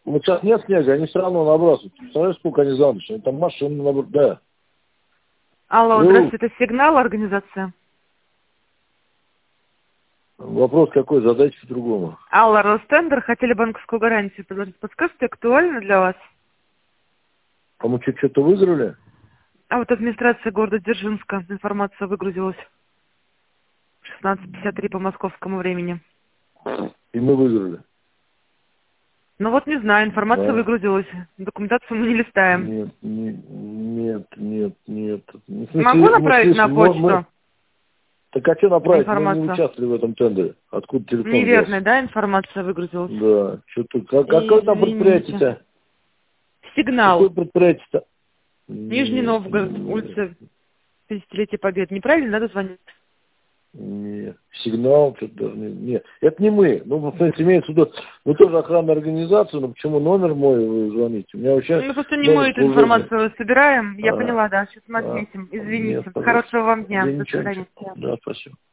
Вот сейчас нет снега, они все равно набрасывают. Представляешь, сколько они за ночь? Они там машины набрасывают, да. Алло, здравствуйте, это сигнал организация? Вопрос какой, задайте по-другому. Алла, Ростендер, хотели банковскую гарантию предложить. Подскажите, актуально для вас? А мы что-то выиграли? А вот администрация города Дзержинска, информация выгрузилась в 16:53 по московскому времени. И мы выиграли. Ну вот не знаю, информация Да. выгрузилась. Документацию мы не листаем. Нет. В смысле, Могу направить на почту Так а что направить? Мы не информацию? участвовали в этом тендере. Откуда телефон Неверная, взялся? да, информация выгрузилась? Да. Что-то. Какое там предприятие-то? Сигнал. Какое предприятие-то? Нижний Новгород, улица 50-летия Победы. Неправильно надо звонить? Нет. Сигнал, что-то даже нет. Это не мы. Ну, в смысле, имеется в виду, мы тоже охранная организация, но почему номер мой вы звоните? У меня вообще Мы просто не мы эту информацию собираем. Я поняла, да, сейчас мы да. отметим. Извините. Нет, пожалуйста. Хорошего вам дня. Да До ничего, свидания. ничего. Да, спасибо.